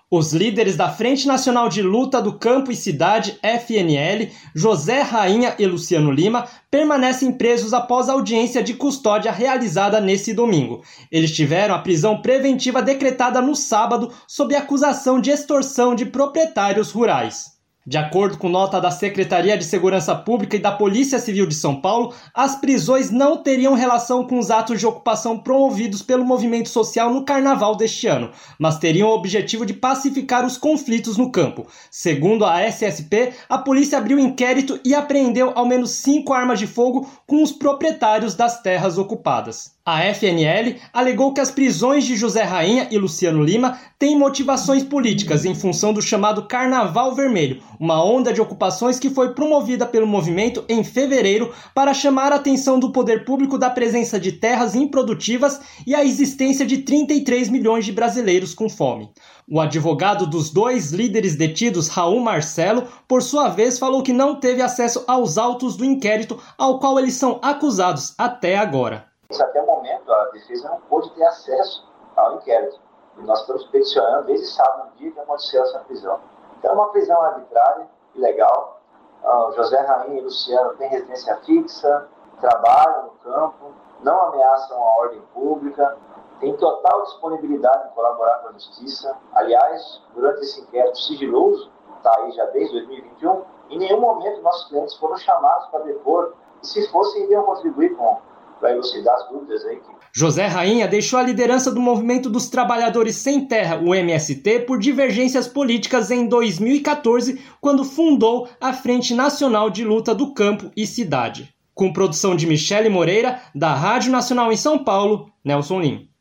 Os líderes da Frente Nacional de Luta do Campo e Cidade, FNL, José Rainha e Luciano Lima, permanecem presos após a audiência de custódia realizada nesse domingo. Eles tiveram a prisão preventiva decretada no sábado sob acusação de extorsão de proprietários rurais. De acordo com nota da Secretaria de Segurança Pública e da Polícia Civil de São Paulo, as prisões não teriam relação com os atos de ocupação promovidos pelo movimento social no carnaval deste ano, mas teriam o objetivo de pacificar os conflitos no campo. Segundo a SSP, a polícia abriu inquérito e apreendeu ao menos 5 armas de fogo com os proprietários das terras ocupadas. A FNL alegou que as prisões de José Rainha e Luciano Lima têm motivações políticas em função do chamado Carnaval Vermelho, uma onda de ocupações que foi promovida pelo movimento em fevereiro para chamar a atenção do poder público da presença de terras improdutivas e a existência de 33 milhões de brasileiros com fome. O advogado dos 2 líderes detidos, Raul Marcelo, por sua vez falou que não teve acesso aos autos do inquérito ao qual eles são acusados até agora. Até o momento, a defesa não pôde ter acesso ao inquérito. E nós estamos peticionando desde sábado, no dia que aconteceu essa prisão. Então, é uma prisão arbitrária, ilegal. José Rainha e Luciano têm residência fixa, trabalham no campo, não ameaçam a ordem pública, têm total disponibilidade em colaborar com a justiça. Aliás, durante esse inquérito sigiloso, está aí já desde 2021, em nenhum momento nossos clientes foram chamados para depor. E se fossem, iriam contribuir para elucidar as dúvidas aí. José Rainha deixou a liderança do Movimento dos Trabalhadores Sem Terra, o MST, por divergências políticas em 2014, quando fundou a Frente Nacional de Luta do Campo e Cidade. Com produção de Michele Moreira, da Rádio Nacional em São Paulo, Nelson Lim.